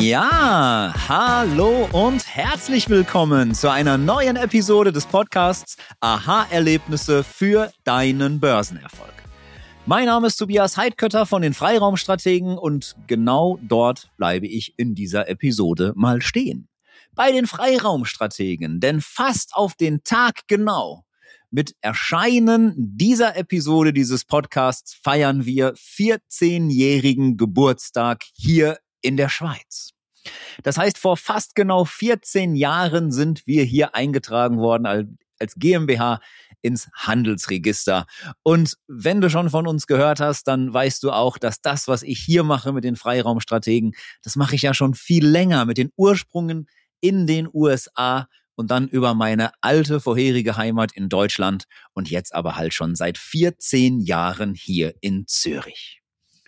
Ja, hallo und herzlich willkommen zu einer neuen Episode des Podcasts Aha-Erlebnisse für deinen Börsenerfolg. Mein Name ist Tobias Heidkötter von den Freiraumstrategen und genau dort bleibe ich in dieser Episode mal stehen. Bei den Freiraumstrategen, denn fast auf den Tag genau mit Erscheinen dieser Episode dieses Podcasts feiern wir 14-jährigen Geburtstag hier in der Schweiz. Das heißt, vor fast genau 14 Jahren sind wir hier eingetragen worden als GmbH ins Handelsregister. Und wenn du schon von uns gehört hast, dann weißt du auch, dass das, was ich hier mache mit den Freiraumstrategen, das mache ich ja schon viel länger mit den Ursprüngen in den USA und dann über meine alte vorherige Heimat in Deutschland und jetzt aber halt schon seit 14 Jahren hier in Zürich.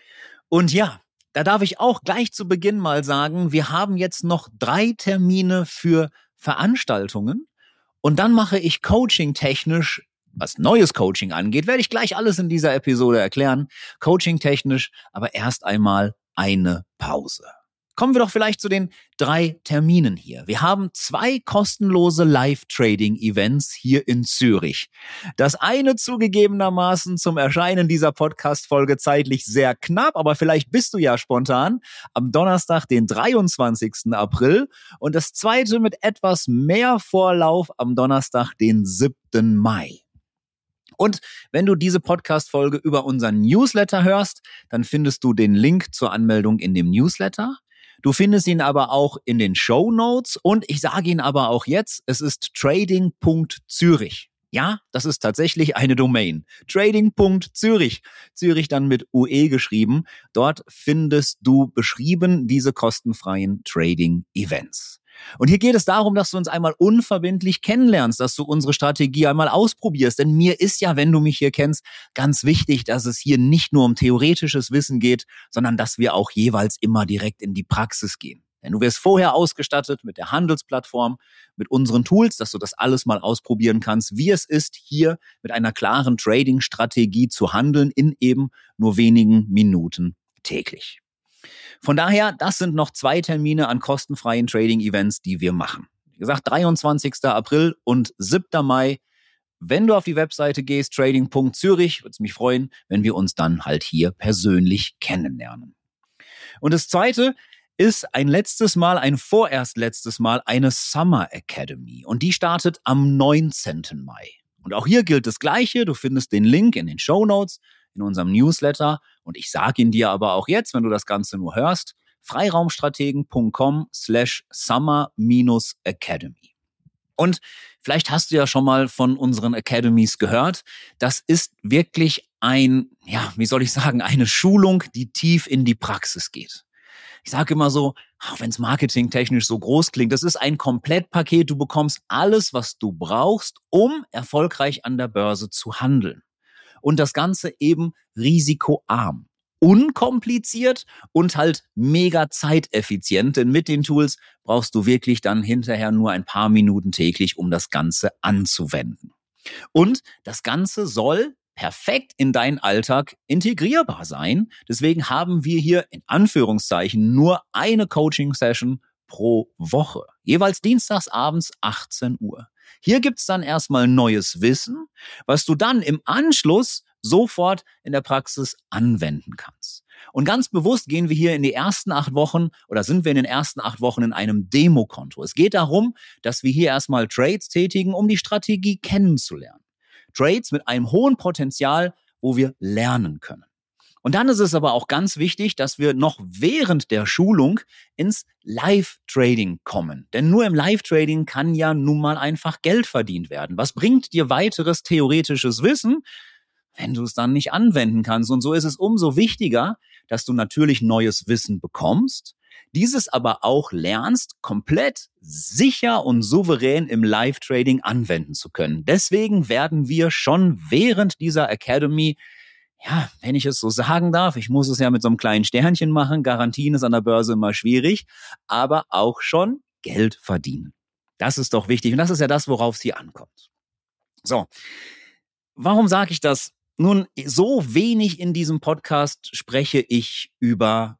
Und ja, da darf ich auch gleich zu Beginn mal sagen, wir haben jetzt noch 3 Termine für Veranstaltungen und dann mache ich coaching-technisch, was neues Coaching angeht, werde ich gleich alles in dieser Episode erklären, coaching-technisch, aber erst einmal eine Pause. Kommen wir doch vielleicht zu den 3 Terminen hier. Wir haben 2 kostenlose Live-Trading-Events hier in Zürich. Das eine zugegebenermaßen zum Erscheinen dieser Podcast-Folge zeitlich sehr knapp, aber vielleicht bist du ja spontan am Donnerstag, den 23. April und das zweite mit etwas mehr Vorlauf am Donnerstag, den 7. Mai. Und wenn du diese Podcast-Folge über unseren Newsletter hörst, dann findest du den Link zur Anmeldung in dem Newsletter. Du findest ihn aber auch in den Shownotes und ich sage ihn aber auch jetzt, es ist trading.zürich. Ja, das ist tatsächlich eine Domain. Trading.zürich. Zürich dann mit UE geschrieben. Dort findest du beschrieben diese kostenfreien Trading-Events. Und hier geht es darum, dass du uns einmal unverbindlich kennenlernst, dass du unsere Strategie einmal ausprobierst. Denn mir ist ja, wenn du mich hier kennst, ganz wichtig, dass es hier nicht nur um theoretisches Wissen geht, sondern dass wir auch jeweils immer direkt in die Praxis gehen. Denn du wirst vorher ausgestattet mit der Handelsplattform, mit unseren Tools, dass du das alles mal ausprobieren kannst, wie es ist, hier mit einer klaren Trading-Strategie zu handeln in eben nur wenigen Minuten täglich. Von daher, das sind noch 2 Termine an kostenfreien Trading-Events, die wir machen. Wie gesagt, 23. April und 7. Mai. Wenn du auf die Webseite gehst, trading.zürich, würde es mich freuen, wenn wir uns dann halt hier persönlich kennenlernen. Und das Zweite ist ein vorerst letztes Mal eine Summer Academy. Und die startet am 19. Mai. Und auch hier gilt das Gleiche. Du findest den Link in den Shownotes, in unserem Newsletter. Und ich sage ihn dir aber auch jetzt, wenn du das Ganze nur hörst, freiraumstrategen.com/summer-academy. Und vielleicht hast du ja schon mal von unseren Academies gehört. Das ist wirklich eine Schulung, die tief in die Praxis geht. Ich sage immer so, auch wenn es marketingtechnisch so groß klingt, das ist ein Komplettpaket. Du bekommst alles, was du brauchst, um erfolgreich an der Börse zu handeln. Und das Ganze eben risikoarm, unkompliziert und halt mega zeiteffizient. Denn mit den Tools brauchst du wirklich dann hinterher nur ein paar Minuten täglich, um das Ganze anzuwenden. Und das Ganze soll perfekt in deinen Alltag integrierbar sein. Deswegen haben wir hier in Anführungszeichen nur eine Coaching-Session pro Woche. Jeweils dienstags abends 18 Uhr. Hier gibt's dann erstmal neues Wissen, was du dann im Anschluss sofort in der Praxis anwenden kannst. Und ganz bewusst gehen wir hier in die ersten 8 Wochen oder sind wir in den ersten 8 Wochen in einem Demokonto. Es geht darum, dass wir hier erstmal Trades tätigen, um die Strategie kennenzulernen. Trades mit einem hohen Potenzial, wo wir lernen können. Und dann ist es aber auch ganz wichtig, dass wir noch während der Schulung ins Live-Trading kommen. Denn nur im Live-Trading kann ja nun mal einfach Geld verdient werden. Was bringt dir weiteres theoretisches Wissen, wenn du es dann nicht anwenden kannst? Und so ist es umso wichtiger, dass du natürlich neues Wissen bekommst, dieses aber auch lernst, komplett sicher und souverän im Live-Trading anwenden zu können. Deswegen werden wir schon während dieser Academy, ja, wenn ich es so sagen darf, ich muss es ja mit so einem kleinen Sternchen machen, Garantien ist an der Börse immer schwierig, aber auch schon Geld verdienen. Das ist doch wichtig und das ist ja das, worauf es hier ankommt. So, warum sage ich das? Nun, so wenig in diesem Podcast spreche ich über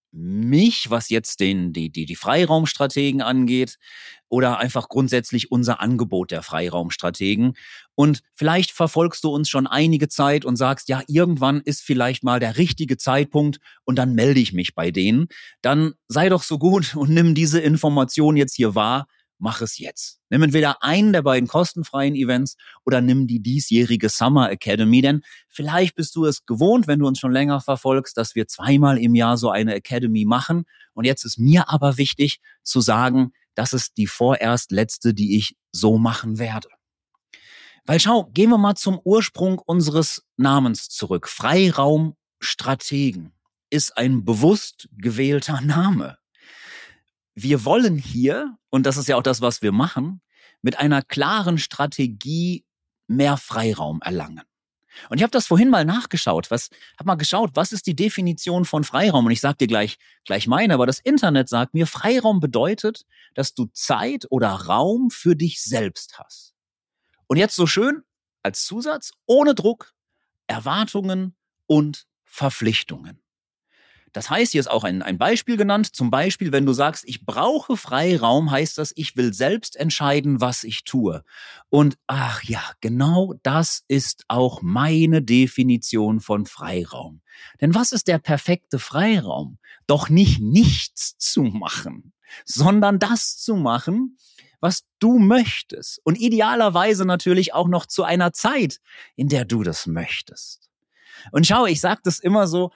mich, was jetzt die Freiraumstrategen angeht, oder einfach grundsätzlich unser Angebot der Freiraumstrategen. Und vielleicht verfolgst du uns schon einige Zeit und sagst, ja, irgendwann ist vielleicht mal der richtige Zeitpunkt und dann melde ich mich bei denen. Dann sei doch so gut und nimm diese Information jetzt hier wahr. Mach es jetzt. Nimm entweder einen der beiden kostenfreien Events oder nimm die diesjährige Summer Academy, denn vielleicht bist du es gewohnt, wenn du uns schon länger verfolgst, dass wir 2-mal im Jahr so eine Academy machen. Und jetzt ist mir aber wichtig zu sagen, das ist die vorerst letzte, die ich so machen werde. Weil schau, gehen wir mal zum Ursprung unseres Namens zurück. Freiraumstrategen ist ein bewusst gewählter Name. Wir wollen hier, und das ist ja auch das, was wir machen, mit einer klaren Strategie mehr Freiraum erlangen. Und ich habe das vorhin mal nachgeschaut. Was ist die Definition von Freiraum? Und ich sage dir gleich meine, aber das Internet sagt mir, Freiraum bedeutet, dass du Zeit oder Raum für dich selbst hast. Und jetzt so schön als Zusatz, ohne Druck, Erwartungen und Verpflichtungen. Das heißt, hier ist auch ein Beispiel genannt. Zum Beispiel, wenn du sagst, ich brauche Freiraum, heißt das, ich will selbst entscheiden, was ich tue. Und ach ja, genau das ist auch meine Definition von Freiraum. Denn was ist der perfekte Freiraum? Doch nicht nichts zu machen, sondern das zu machen, was du möchtest. Und idealerweise natürlich auch noch zu einer Zeit, in der du das möchtest. Und schau, ich sage das immer so,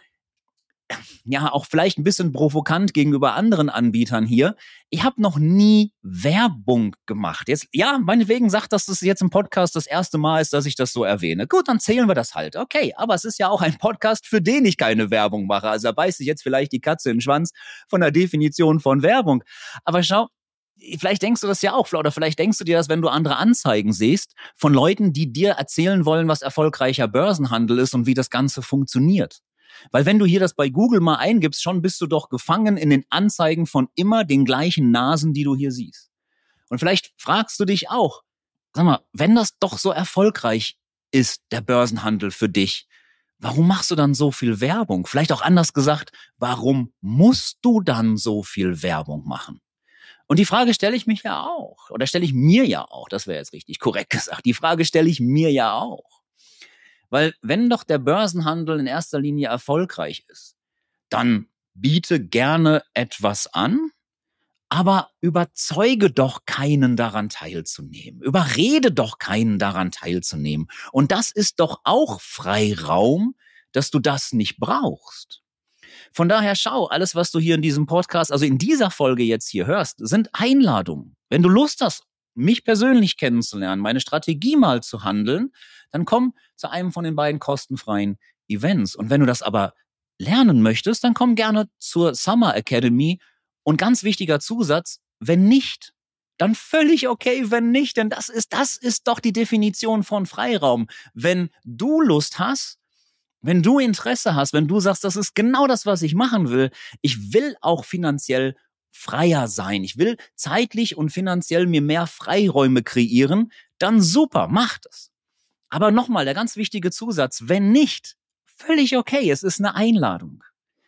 ja, auch vielleicht ein bisschen provokant gegenüber anderen Anbietern hier. Ich habe noch nie Werbung gemacht. Jetzt, ja, meinetwegen sagt, dass das jetzt im Podcast das erste Mal ist, dass ich das so erwähne. Gut, dann zählen wir das halt. Okay, aber es ist ja auch ein Podcast, für den ich keine Werbung mache. Also da beißt sich jetzt vielleicht die Katze in den Schwanz von der Definition von Werbung. Aber schau, vielleicht denkst du das ja auch, oder vielleicht denkst du dir das, wenn du andere Anzeigen siehst von Leuten, die dir erzählen wollen, was erfolgreicher Börsenhandel ist und wie das Ganze funktioniert. Weil wenn du hier das bei Google mal eingibst, schon bist du doch gefangen in den Anzeigen von immer den gleichen Nasen, die du hier siehst. Und vielleicht fragst du dich auch, sag mal, wenn das doch so erfolgreich ist, der Börsenhandel für dich, warum machst du dann so viel Werbung? Vielleicht auch anders gesagt, warum musst du dann so viel Werbung machen? Und die Frage stelle ich mich ja auch, oder stelle ich mir ja auch, das wäre jetzt richtig korrekt gesagt, die Frage stelle ich mir ja auch. Weil wenn doch der Börsenhandel in erster Linie erfolgreich ist, dann biete gerne etwas an, aber überzeuge doch keinen daran teilzunehmen. Überrede doch keinen daran teilzunehmen. Und das ist doch auch Freiraum, dass du das nicht brauchst. Von daher schau, alles, was du hier in diesem Podcast, also in dieser Folge jetzt hier hörst, sind Einladungen. Wenn du Lust hast, mich persönlich kennenzulernen, meine Strategie mal zu handeln, dann komm zu einem von den beiden kostenfreien Events. Und wenn du das aber lernen möchtest, dann komm gerne zur Summer Academy. Und ganz wichtiger Zusatz, wenn nicht, dann völlig okay, wenn nicht, denn das ist doch die Definition von Freiraum. Wenn du Lust hast, wenn du Interesse hast, wenn du sagst, das ist genau das, was ich machen will, ich will auch finanziell freier sein, ich will zeitlich und finanziell mir mehr Freiräume kreieren, dann super, mach das. Aber nochmal, der ganz wichtige Zusatz, wenn nicht, völlig okay, es ist eine Einladung.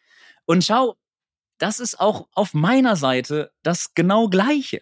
Und schau, das ist auch auf meiner Seite das genau Gleiche.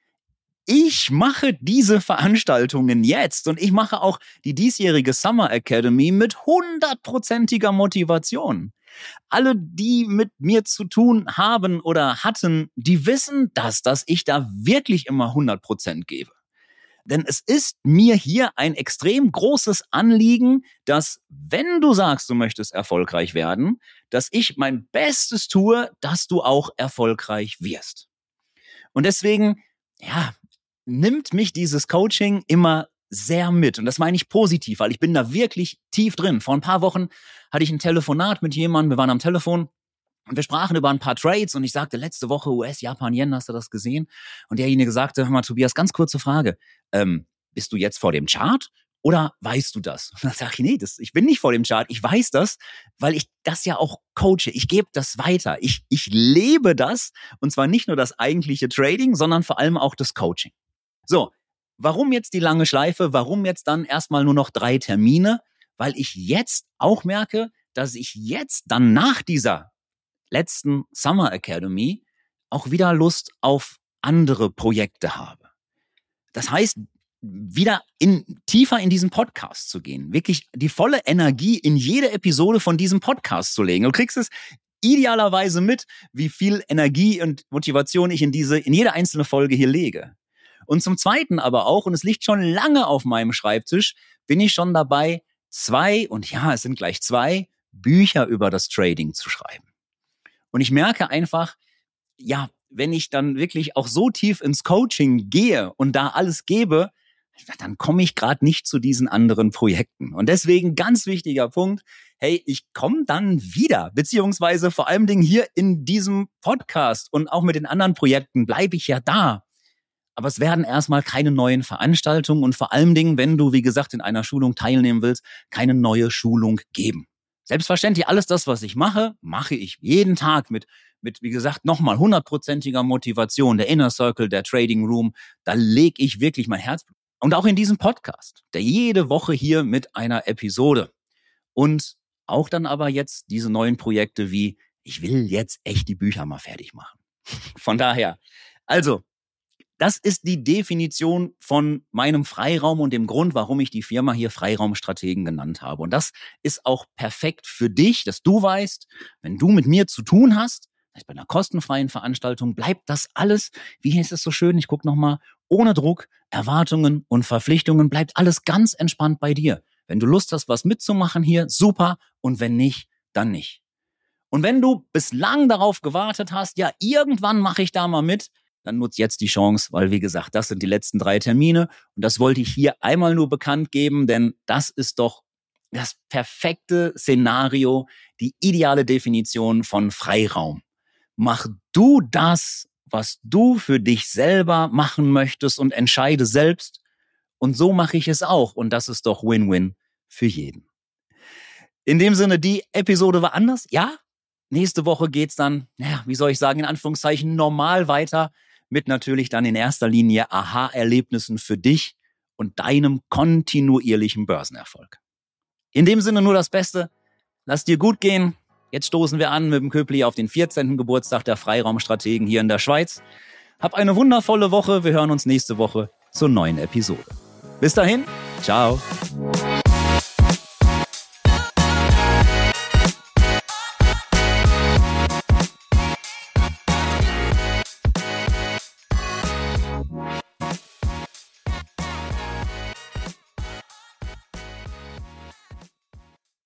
Ich mache diese Veranstaltungen jetzt und ich mache auch die diesjährige Summer Academy mit 100%iger Motivation. Alle, die mit mir zu tun haben oder hatten, die wissen dass ich da wirklich immer 100% gebe. Denn es ist mir hier ein extrem großes Anliegen, dass, wenn du sagst, du möchtest erfolgreich werden, dass ich mein Bestes tue, dass du auch erfolgreich wirst. Und deswegen, ja, nimmt mich dieses Coaching immer sehr mit. Und das meine ich positiv, weil ich bin da wirklich tief drin. Vor ein paar Wochen hatte ich ein Telefonat mit jemandem, wir waren am Telefon und wir sprachen über ein paar Trades und ich sagte, letzte Woche US, Japan, Yen, hast du das gesehen? Und derjenige sagte, hör mal, Tobias, ganz kurze Frage, bist du jetzt vor dem Chart oder weißt du das? Und dann sage ich, nee, ich bin nicht vor dem Chart, ich weiß das, weil ich das ja auch coache, ich gebe das weiter, ich lebe das und zwar nicht nur das eigentliche Trading, sondern vor allem auch das Coaching. So, warum jetzt die lange Schleife? Warum jetzt dann erstmal nur noch 3 Termine? Weil ich jetzt auch merke, dass ich jetzt dann nach dieser letzten Summer Academy auch wieder Lust auf andere Projekte habe. Das heißt, wieder tiefer in diesen Podcast zu gehen, wirklich die volle Energie in jede Episode von diesem Podcast zu legen. Du kriegst es idealerweise mit, wie viel Energie und Motivation ich in jede einzelne Folge hier lege. Und zum Zweiten aber auch, und es liegt schon lange auf meinem Schreibtisch, bin ich schon dabei, 2 Bücher über das Trading zu schreiben. Und ich merke einfach, ja, wenn ich dann wirklich auch so tief ins Coaching gehe und da alles gebe, dann komme ich gerade nicht zu diesen anderen Projekten. Und deswegen ganz wichtiger Punkt, hey, ich komme dann wieder, beziehungsweise vor allem hier in diesem Podcast und auch mit den anderen Projekten bleibe ich ja da. Aber es werden erstmal keine neuen Veranstaltungen und vor allem wenn du, wie gesagt, in einer Schulung teilnehmen willst, keine neue Schulung geben. Selbstverständlich, alles das, was ich mache, mache ich jeden Tag mit wie gesagt, nochmal 100%iger Motivation. Der Inner Circle, der Trading Room, da lege ich wirklich mein Herzblut. Und auch in diesem Podcast, der jede Woche hier mit einer Episode. Und auch dann aber jetzt diese neuen Projekte wie, ich will jetzt echt die Bücher mal fertig machen. Von daher, also, das ist die Definition von meinem Freiraum und dem Grund, warum ich die Firma hier Freiraumstrategen genannt habe. Und das ist auch perfekt für dich, dass du weißt, wenn du mit mir zu tun hast, bei einer kostenfreien Veranstaltung, bleibt das alles, wie heißt es so schön, ich gucke nochmal, ohne Druck, Erwartungen und Verpflichtungen, bleibt alles ganz entspannt bei dir. Wenn du Lust hast, was mitzumachen hier, super. Und wenn nicht, dann nicht. Und wenn du bislang darauf gewartet hast, ja, irgendwann mache ich da mal mit, dann nutzt jetzt die Chance, weil wie gesagt, das sind die letzten 3 Termine und das wollte ich hier einmal nur bekannt geben, denn das ist doch das perfekte Szenario, die ideale Definition von Freiraum. Mach du das, was du für dich selber machen möchtest und entscheide selbst. Und so mache ich es auch. Und das ist doch Win-Win für jeden. In dem Sinne, die Episode war anders. Ja, nächste Woche geht's dann, wie soll ich sagen, in Anführungszeichen normal weiter mit natürlich dann in erster Linie Aha-Erlebnissen für dich und deinem kontinuierlichen Börsenerfolg. In dem Sinne nur das Beste. Lass dir gut gehen. Jetzt stoßen wir an mit dem Köpli auf den 14. Geburtstag der Freiraumstrategen hier in der Schweiz. Hab eine wundervolle Woche. Wir hören uns nächste Woche zur neuen Episode. Bis dahin, ciao.